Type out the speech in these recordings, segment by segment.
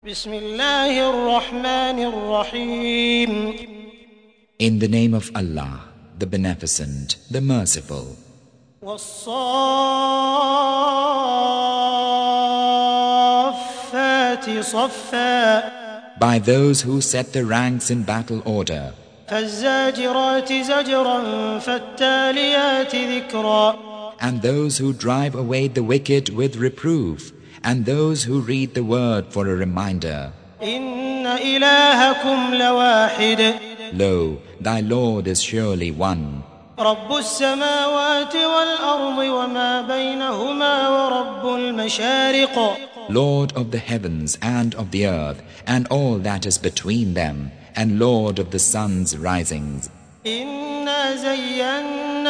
بسم الله الرحمن الرحيم. In the name of Allah, the Beneficent, the Merciful. والصافات صفا. By those who set the ranks in battle order. فالزاجرات زجرا فالتاليات ذكرا. And those who drive away the wicked with reproof, and those who read the word for a reminder. إن إلهكم لواحد. Lo, thy Lord is surely one. رب السماوات والأرض وما بينهما ورب المشارق. Lord of the heavens and of the earth, and all that is between them, and Lord of the sun's risings. إنا زينا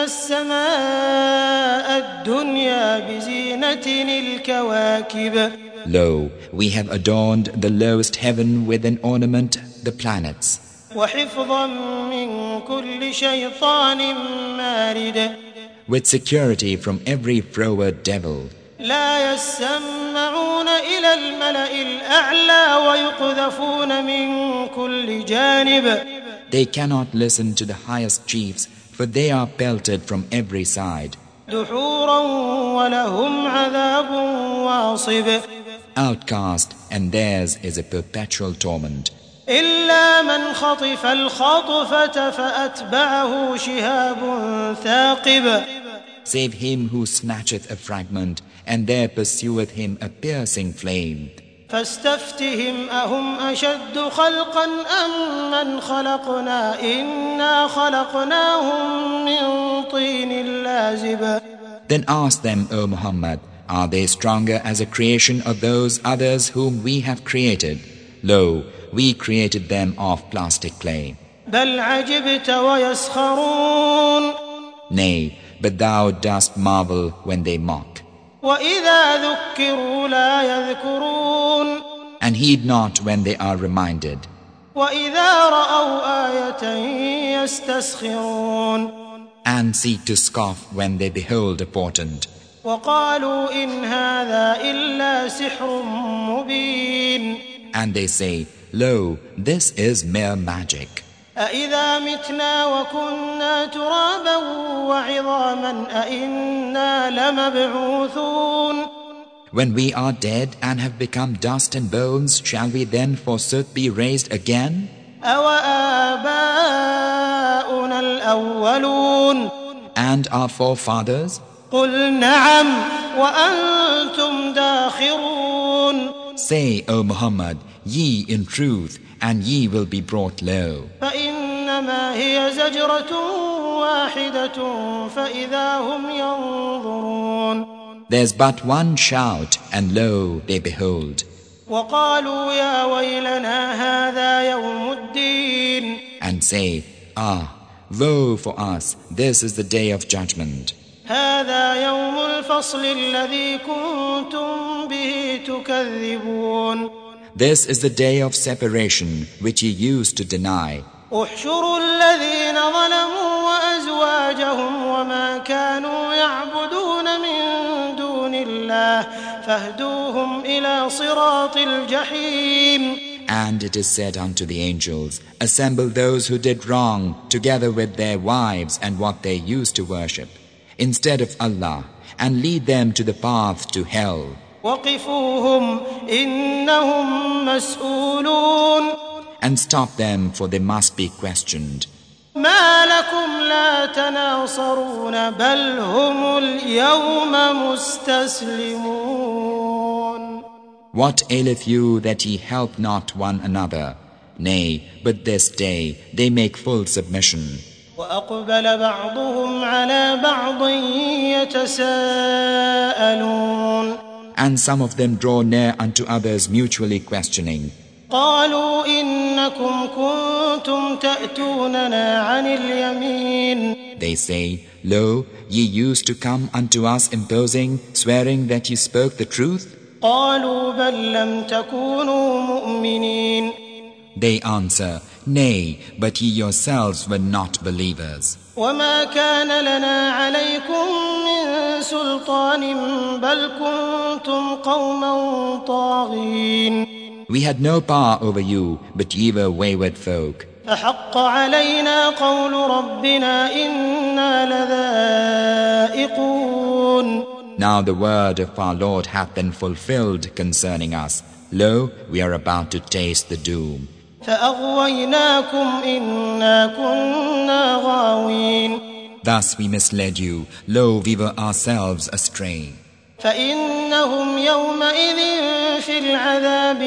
السماء الدنيا بزينة الكواكب. Lo, we have adorned the lowest heaven with an ornament, the planets. وحفظا من كل شيطان مارد. With security from every froward devil. لا يسمعون إلى الملأ الأعلى ويقذفون من كل جانب. They cannot listen to the highest chiefs, for they are pelted from every side. دحورا ولهم عذاب واصب. Outcast, and theirs is a perpetual torment. إلا من خطف الخطفة فأتبعه شهاب ثاقب. Save him who snatcheth a fragment, and there pursueth him a piercing flame. فاستفتهم أهم أشد خلقا أم من خلقنا إنا خلقناهم من طين لازب. Then ask them, O Muhammad, are they stronger as a creation of those others whom we have created? Lo, we created them of plastic clay. بل عجبت ويسخرون. Nay, but thou dost marvel when they mock. وإذا ذكروا لا يذكرون. And heed not when they are reminded. وإذا رأوا آية يستسخرون. And seek to scoff when they behold a portent. وقالوا إن هذا إلا سحر مبين. And they say, Lo, this is mere magic. أإذا متنا وكنا ترابا وعظاما أإنا لمبعوثون. When we are dead and have become dust and bones, shall we then forsooth be raised again? أوآباؤنا الأولون. And our forefathers? قل نعم وأنتم داخرون. Say, O Muhammad, ye in truth, and ye will be brought low. فإنما هي زجرة واحدة فإذا هم ينظرون. There's but one shout, and lo, they behold. وقالوا يا ويلنا هذا يوم الدين. And say, Ah, woe for us, this is the day of judgment. هذا يوم الفصل الذي كنتم به تكذبون. This is the day of separation, which ye used to deny. احشروا الذين ظلموا وأزواجهم وما كانوا يعبدون من دون الله فاهدوهم إلى صراط الجحيم. And it is said unto the angels, Assemble those who did wrong, together with their wives and what they used to worship, instead of Allah, and lead them to the path to hell. وقفوهم إنهم مسؤولون. And stop them, for they must be questioned. ما لكم لا تناصرون بل هم اليوم مستسلمون. What aileth you that ye help not one another? Nay, but this day they make full submission. وأقبل بعضهم على بعض يتساءلون. And some of them draw near unto others, mutually questioning. قالوا إنكم كنتم تأتوننا عن اليمين. They say, Lo, ye used to come unto us imposing, swearing that ye spoke the truth? قالوا بل لم تكونوا مؤمنين. They answer, Nay, but ye yourselves were not believers. وما كان لنا عليكم من سلطان بل كنتم قوما طاغين. We had no power over you, but ye were wayward folk. فحق علينا قول ربنا إنا لذائقون. Now the word of our Lord hath been fulfilled concerning us. Lo, we are about to taste the doom. فأغويناكم إنا كنا غاوين. Thus we misled you. Lo, we were ourselves astray. فإنهم يومئذ في العذاب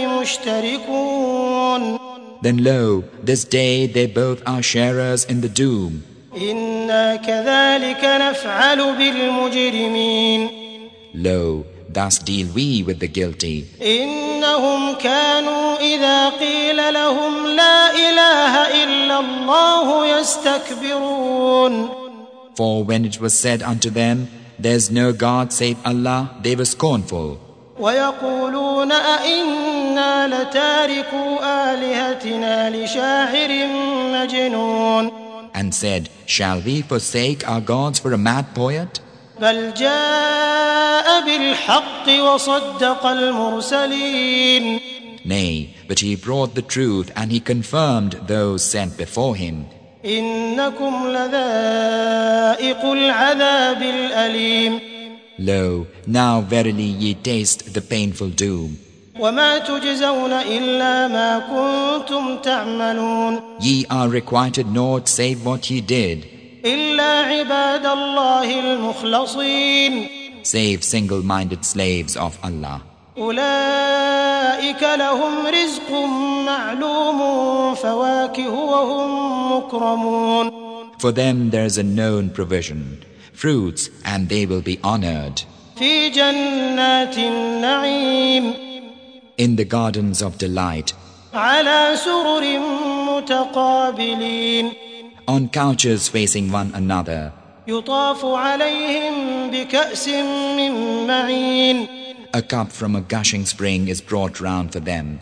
مشتركون. Then lo, this day they both are sharers in the doom. إنا كذلك نفعل بالمجرمين. Lo, thus deal we with the guilty. إنهم كانوا إذا قيل لهم لا إله إلا الله يستكبرون. For when it was said unto them, There's no God save Allah, they were scornful. ويقولون أئنا لتاركو آلهتنا لشاعر مجنون. And said, Shall we forsake our gods for a mad poet? بل جاء بالحق وصدق المرسلين. Nay, but he brought the truth and he confirmed those sent before him. إنكم لذائق العذاب الأليم. Lo, now verily ye taste the painful doom. وما تجزون إلا ما كنتم تعملون. Ye are requited naught save what ye did, إلا عباد الله المخلصين. save single-minded slaves of Allah. أولئك لهم رزق معلوم فواكه وهم مكرمون. For them there is a known provision, fruits, and they will be honored. في جنات النعيم. In the gardens of delight, على سرر متقابلين. on couches facing one another, يطاف عليهم بكأس من معين. a cup from a gushing spring is brought round for them,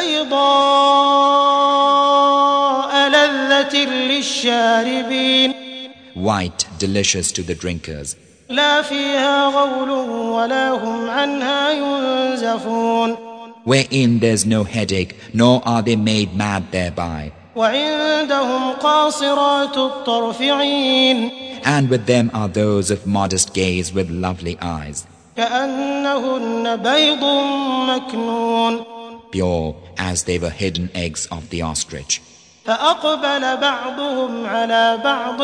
بيضاء لذة للشاربين. white, delicious to the drinkers. لا فيها غول ولا هم عنها ينزفون. Wherein there's no headache, nor are they made mad thereby. وعندهم قاصرات الطرف عين. And with them are those of modest gaze with lovely eyes, كأنهن بيض مكنون. pure as they were hidden eggs of the ostrich. فأقبل بعضهم على بعض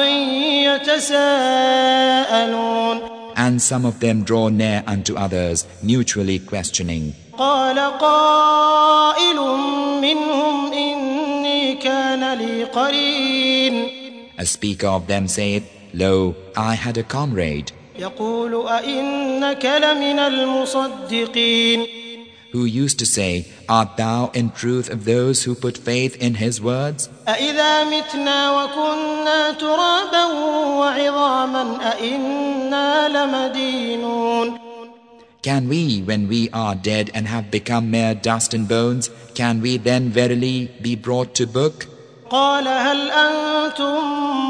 يتساءلون. And some of them draw near unto others, mutually questioning. قال قائل منهم إني كان لي قرين. A speaker of them saith, Lo, I had a comrade, يقول أئنك لمن المصدقين. who used to say, Art thou in truth of those who put faith in his words? أإذا متنا وكنا ترابا وعظاما أئنا لمدينون. Can we, when we are dead and have become mere dust and bones, can we then verily be brought to book? قال هل أنتم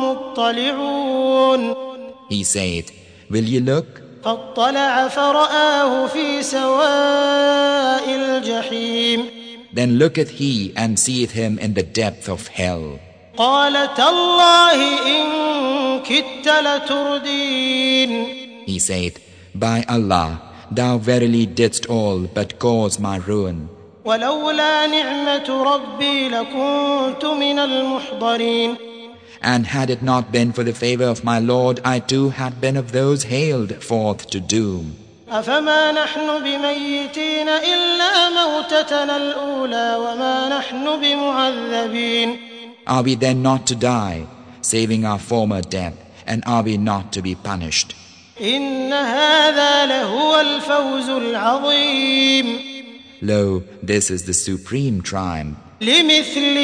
مطلعون. He saith, Will ye look? فاطلع فرآه في سواء الجحيم. Then looketh he and seeth him in the depth of hell. قال تالله إن كدت لتردين. He saith, By Allah, thou verily didst all but cause my ruin. ولولا نعمة ربي لكنت من المحضرين. And had it not been for the favor of my Lord, I too had been of those hailed forth to doom. أفما نحن بميتين إلا موتتنا الأولى وما نحن بمعذبين. Are we then not to die, saving our former death, and are we not to be punished? إن هذا لهو الفوز العظيم. Lo, this is the supreme triumph. لمثل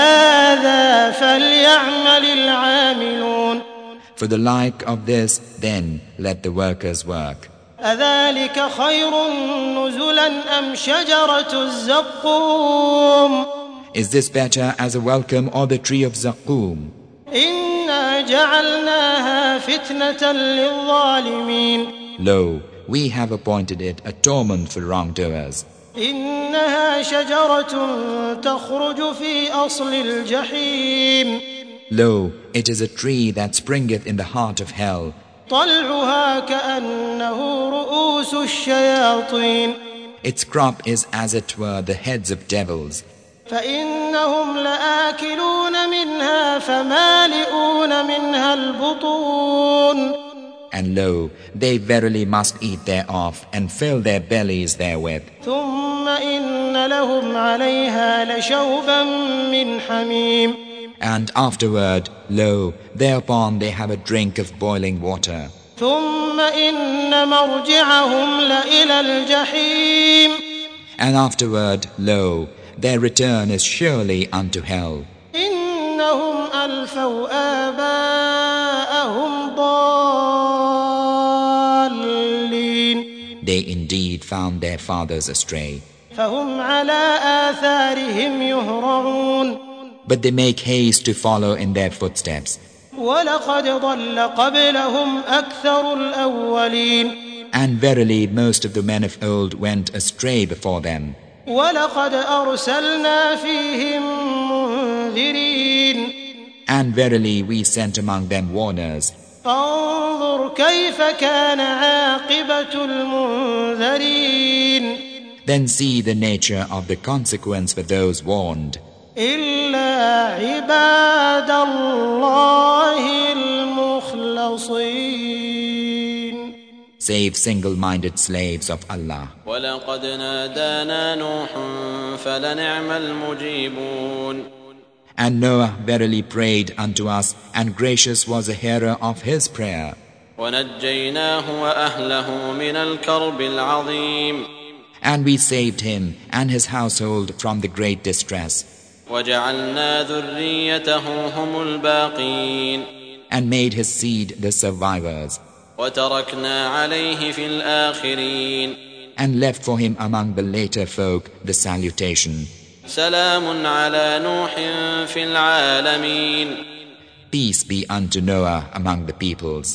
هذا فليعمل العاملون. For the like of this, then let the workers work. أذلك خير نزلا أم شجرة الزقوم. Is this better as a welcome or the tree of Zaqqum? إنا جعلناها فتنة للظالمين. Lo, we have appointed it a torment for wrongdoers. إنها شجرة تخرج في أصل الجحيم Lo, it is a tree that springeth in the heart of hell. طلعها كأنه رؤوس الشياطين Its crop is as it were the heads of devils. فإنهم لآكلون منها فمالئون منها البطون And lo, they verily must eat thereof and fill their bellies therewith. ثم إن لهم عليها لشوبا من حميم And afterward, lo, thereupon they have a drink of boiling water. ثم إن مرجعهم لإلى الجحيم And afterward, lo, their return is surely unto hell. إنهم ألفوا آباءهم ضالين They indeed found their fathers astray. فهم على آثارهم يهرعون But they make haste to follow in their footsteps. ولقد ضل قبلهم أكثر الأولين And verily most of the men of old went astray before them. ولقد أرسلنا فيهم منذرين And verily we sent among them warners. فانظر كيف كان عاقبة المنذرين Then see the nature of the consequence for those warned. إلا عباد الله المخلصين Save single-minded slaves of Allah. ولقد نادانا نوح فلنعم المجيبون And Noah verily prayed unto us, and gracious was the hearer of his prayer. ونجيناه وأهله من الكرب العظيم And we saved him and his household from the great distress, وجعلنا ذريته هم الباقين and made his seed the survivors, وتركنا عليه في الآخرين and left for him among the later folk the salutation. سلام على نوح في العالمين Peace be unto Noah among the peoples.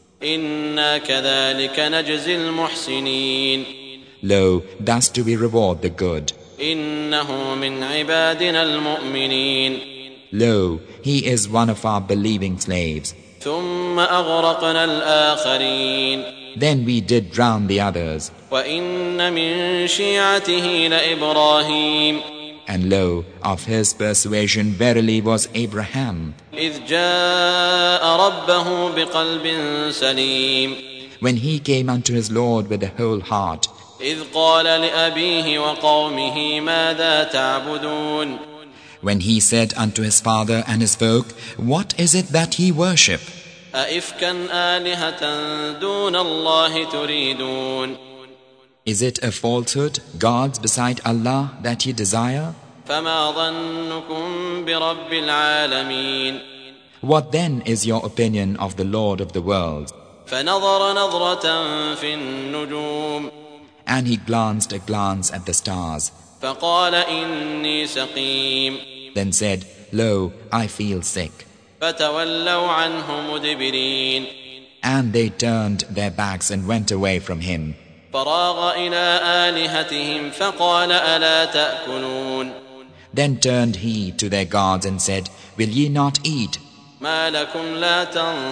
إنا كذلك نجزي المحسنين Lo, thus do we reward the good. إنه من عبادنا المؤمنين Lo, he is one of our believing slaves. ثم أغرقنا الآخرين Then we did drown the others. وإن من شيعته لإبراهيم And lo, of his persuasion verily was Abraham, إذ جاء ربه بقلب سليم when he came unto his Lord with a whole heart, إذ قال لأبيه وقومه ماذا تعبدون when he said unto his father and his folk, What is it that ye worship? أئفكا آلهة دون الله تريدون Is it a falsehood, gods beside Allah, that ye desire? فما ظنكم برب العالمين What then is your opinion of the Lord of the world? فنظر نظرة في النجوم And he glanced a glance at the stars, فقال إني سقيم then said, Lo, I feel sick. فتولوا عنه مدبرين And they turned their backs and went away from him. فراغ إلى آلهتهم فقال ألا تأكلون Then turned he to their gods and said, Will ye not eat? ما لكم لا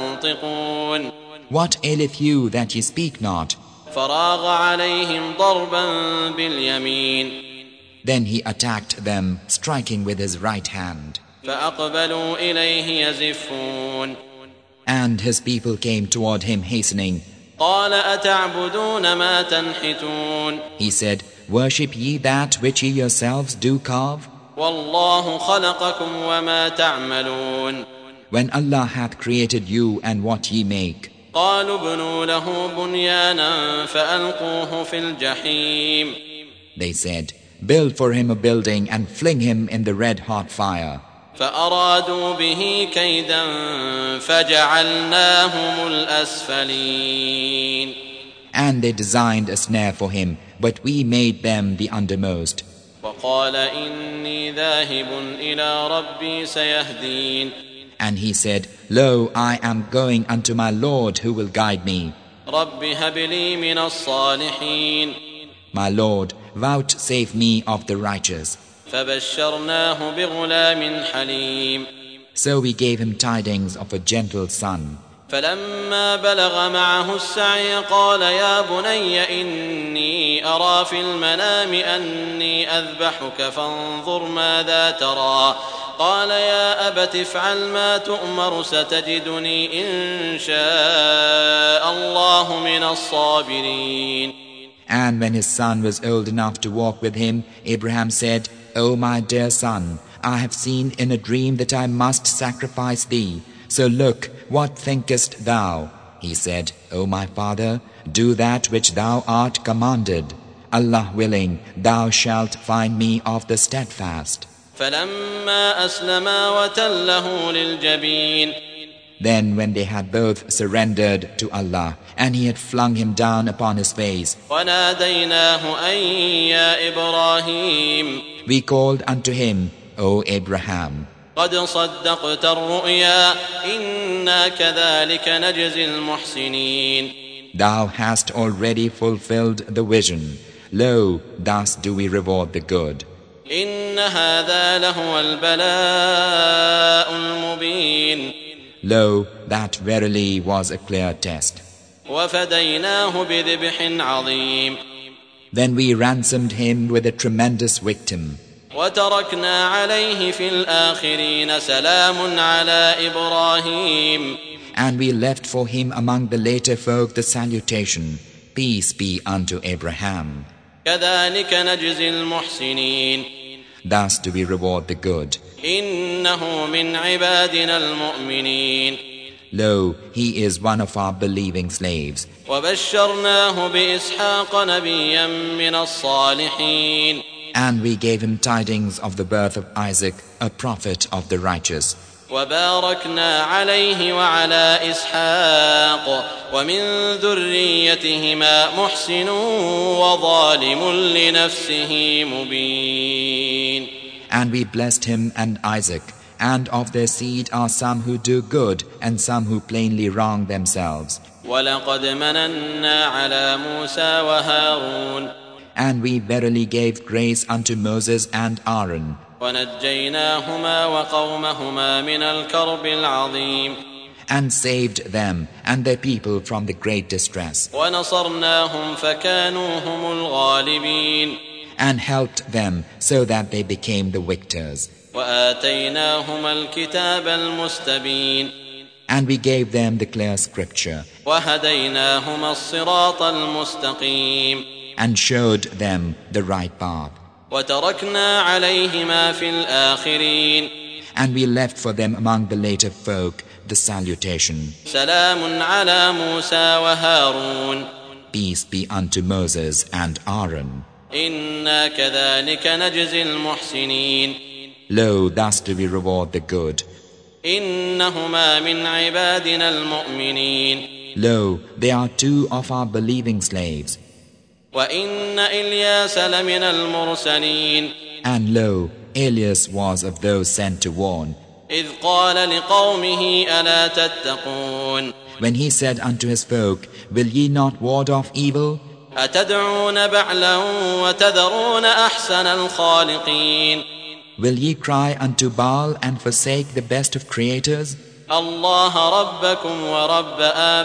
تنطقون What aileth you that ye speak not? فراغ عليهم ضربا باليمين Then he attacked them, striking with his right hand. فأقبلوا إليه يزفون And his people came toward him hastening. قال أتعبدون ما تنحتون He said, Worship ye that which ye yourselves do carve? والله خلقكم وما تعملون When Allah hath created you and what ye make. قالوا ابنوا له بنيانا فألقوه في الجحيم They said, Build for him a building and fling him in the red-hot fire. فأرادوا به كيدا فجعلناهم الأسفلين And they designed a snare for him, but we made them the undermost. وقال إني ذاهب إلى ربي سيهدين And he said, Lo, I am going unto my Lord who will guide me. رب هب لي من الصالحين My Lord, vouchsafe me of the righteous. فبشرناه بغلام حليم. So we gave him tidings of a gentle son. فلما بلغ معه السعي قال يا بني إني أرى في المنام أني أذبحك فانظر ماذا ترى قال يا أبت افعل ما تؤمر ستجدني إن شاء الله من الصابرين. And when his son was old enough to walk with him, Abraham said, O my dear son, I have seen in a dream that I must sacrifice thee. So look, what thinkest thou? He said, O my father, do that which thou art commanded. Allah willing, thou shalt find me of the steadfast. فلما أسلما وتله للجبين. Then when they had both surrendered to Allah, and he had flung him down upon his face, وناديناه أن يا إبراهيم. We called unto him, O Abraham, قد صدقت الرؤيا إنا كذلك نجزي المحسنين. Thou hast already fulfilled the vision. Lo, thus do we reward the good. إن هذا لهو البلاء المبين. Lo, that verily was a clear test. وفديناه بذبح عظيم. Then we ransomed him with a tremendous victim. وتركنا عليه في الآخرين سلام على إبراهيم. And we left for him among the later folk the salutation, Peace be unto Abraham. كذلك نجزي المحسنين. Thus do we reward the good. إنه من عبادنا المؤمنين. Lo, he is one of our believing slaves. وبشرناه بإسحاق نبيا من الصالحين. And we gave him tidings of the birth of Isaac, a prophet of the righteous. وباركنا عليه وعلى إسحاق ومن ذريتهما محسن وظالم لنفسه مبين. And we blessed him and Isaac, and of their seed are some who do good and some who plainly wrong themselves. ولقد مننا على موسى وهارون. And we verily gave grace unto Moses and Aaron, ونجيناهما وقومهما من الكرب العظيم. and saved them and their people from the great distress, ونصرناهم فكانوا هم الغالبين. and helped them so that they became the victors. وآتيناهما الكتاب المستبين. And we gave them the clear scripture, وهديناهما الصراط المستقيم. and showed them the right path. وتركنا عليهما في الآخرين. And we left for them among the later folk the salutation, سلام على موسى وهارون. Peace be unto Moses and Aaron. إنا كذلك نجزي المحسنين. Lo, thus do we reward the good. إنهما من عبادنا المؤمنين. Lo, they are two of our believing slaves. وإن إلياس لمن المرسلين. And lo, Elias was of those sent to warn, إذ قال لقومه ألا تتقون. when he said unto his folk, Will ye not ward off evil? أتدعون بعلا وتذرون أحسن الخالقين. Will ye cry unto Baal and forsake the best of creators? الله ربكم ورب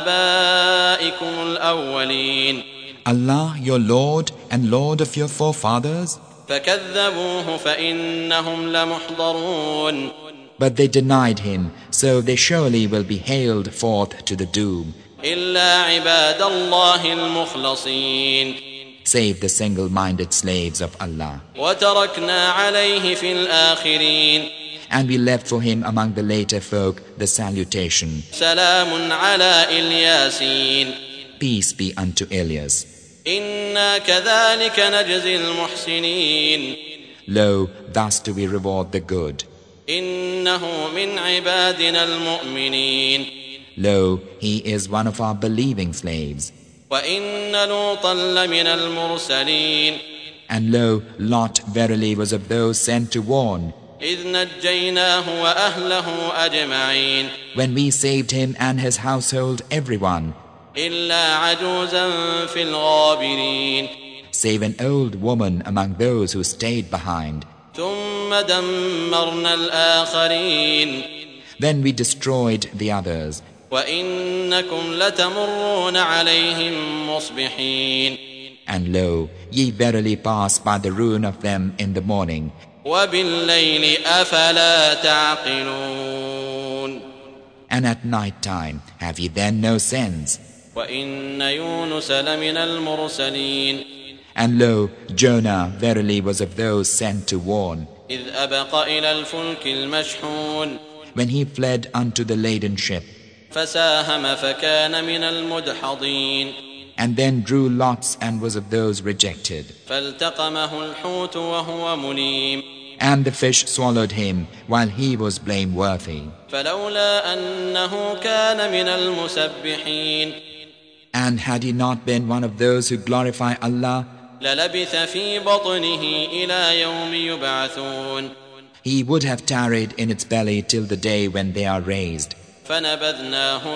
آبائكم الأولين. Allah, your Lord and Lord of your forefathers? فكذبوه فإنهم لمحضرون. But they denied him, so they surely will be haled forth to the doom, إلا عباد الله المخلصين. save the single-minded slaves of Allah. وتركنا عليه في الآخرين. And we left for him among the later folk the salutation, سلام على إلياسين. Peace be unto Elias. إنا كذلك نجزي المحسنين. Lo, thus do we reward the good. إنه من عبادنا المؤمنين. Lo, he is one of our believing slaves. وإن لوطا لمن المرسلين. And lo, Lot verily was of those sent to warn, إذ نجيناه وأهله أجمعين. when we saved him and his household everyone, إلا عجوزا في الغابرين. save an old woman among those who stayed behind. ثم دمرنا الآخرين Then we destroyed the others. وإنكم لتمرون عليهم مصبحين And lo, ye verily pass by the ruin of them in the morning. وبالليل أفلا تعقلون And at night time, have ye then no sense? وإن يونس لمن المرسلين And lo, Jonah verily was of those sent to warn, إذ أبق إلى الفلك المشحون when he fled unto the laden ship, فساهم فكان من المدحضين and then drew lots and was of those rejected. فالتقمه الحوت وهو مليم And the fish swallowed him while he was blameworthy. فلولا أنه كان من المسبحين And had he not been one of those who glorify Allah, للبث في بطنه إلى يوم يبعثون he would have tarried in its belly till the day when they are raised. فنبذناه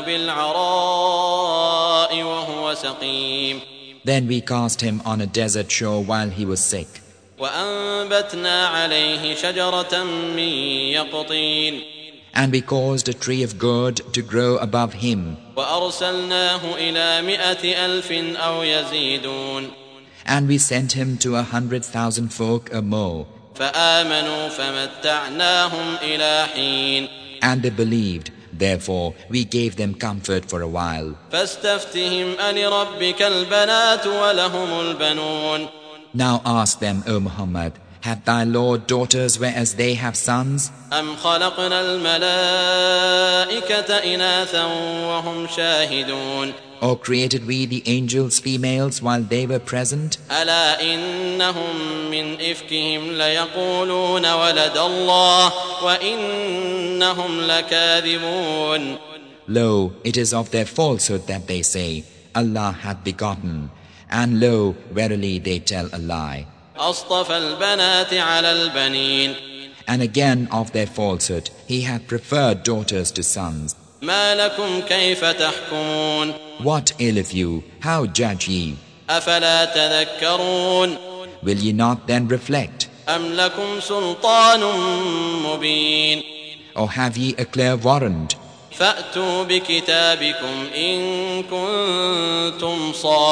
بالعراء وهو سقيم Then we cast him on a desert shore while he was sick. وأنبتنا عليه شجرة من يقطين And we caused a tree of gourd to grow above him. وأرسلناه إلى 100,000 أو يزيدون And we sent him to 100,000 folk or more. فآمنوا فمتعناهم إلى حين And they believed. Therefore, we gave them comfort for a while. فاستفتهم ألربك البنات ولهم البنون Now ask them, O Muhammad, have thy Lord daughters whereas they have sons? أم خلقنا الملائكة إناثا وهم شاهدون Or created we the angels females while they were present? ألا إنهم من إفكهم ليقولون ولد الله وإنهم لكاذبون Lo, it is of their falsehood that they say, Allah hath begotten. And lo, verily they tell a lie. أصطفى البنات على البنين And again of their falsehood, he hath preferred daughters to sons. ما لكم كيف تحكمون What aileth you? How judge ye? أفلا تذكرون Will ye not then reflect? أم لكم سلطان مبين Or have ye a clear warrant? فأتوا بكتابكم إن كنتم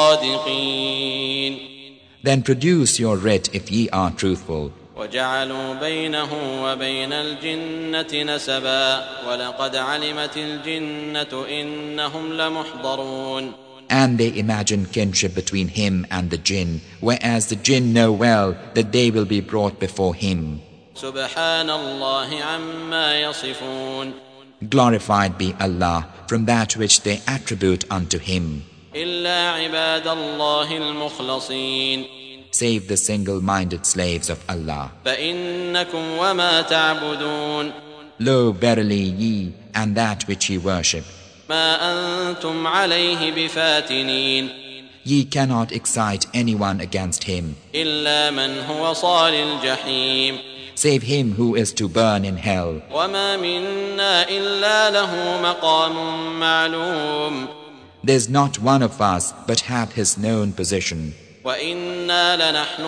صادقين Then produce your writ if ye are truthful. وجعلوا بينه وبين الجنة نسبا ولقد علمت الجنة إنهم لمحضرون And they imagine kinship between him and the jinn, whereas the jinn know well that they will be brought before him. سبحان الله عما يصفون Glorified be Allah from that which they attribute unto him, إلا عباد الله المخلصين save the single-minded slaves of Allah. فإنكم وما تعبدون Lo, verily ye and that which ye worship, ما أنتم عليه بفاتنين ye cannot excite anyone against him, إلا من هو صال الجحيم save him who is to burn in hell. وما منا إلا له مقام معلوم There's not one of us but hath his known position. وإنا لنحن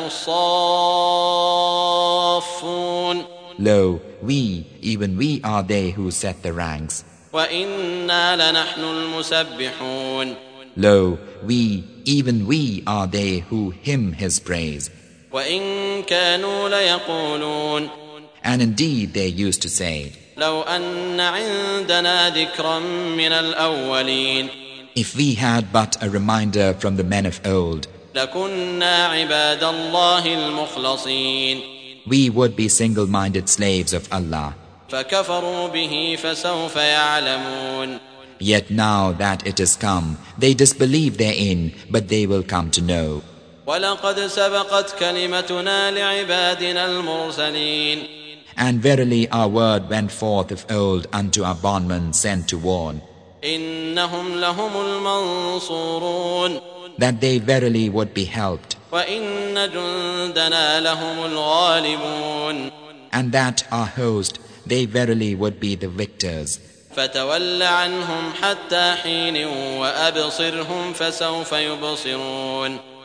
الصافون Lo, we, even we are they who set the ranks. وإنا لنحن المسبحون Lo, we, even we are they who hymn his praise. وإن كانوا ليقولون And indeed they used to say, لو أن عندنا ذكرا من الأولين if we had but a reminder from the men of old, لكنا عباد الله المخلصين we would be single-minded slaves of Allah. فكفروا به فسوف يعلمون Yet now that it is come, they disbelieve therein, but they will come to know. ولقد سبقت كلمتنا لعبادنا المرسلين And verily our word went forth of old unto our bondmen sent to warn, إنهم لهم المنصورون that they verily would be helped, وإن جندنا لهم الغالبون and that our host, they verily would be the victors. فتول عنهم حتى حين وأبصرهم فسوف يبصرون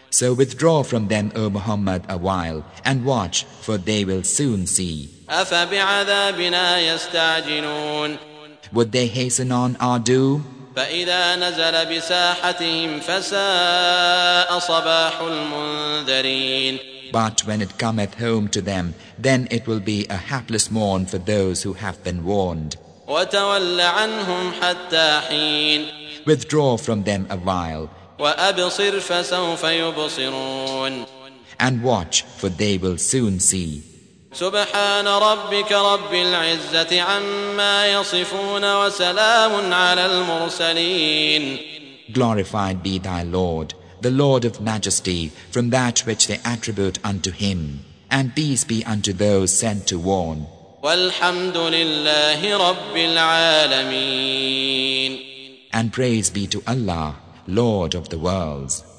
So withdraw from them, O Muhammad, a while, and watch, for they will soon see. أفبعذابنا يستعجلون Would they hasten on our doom? فإذا نزل بساحتهم فساء صباح المنذرين But when it cometh home to them, then it will be a hapless morn for those who have been warned. وتول عنهم حتى حين Withdraw from them a while, وأبصر فسوف يبصرون and watch, for they will soon see. سبحان ربك رب العزة عما يصفون وسلام على المرسلين Glorified be thy Lord, the Lord of majesty, from that which they attribute unto him, and peace be unto those sent to warn. والحمد لله رب العالمين And praise be to Allah, Lord of the worlds.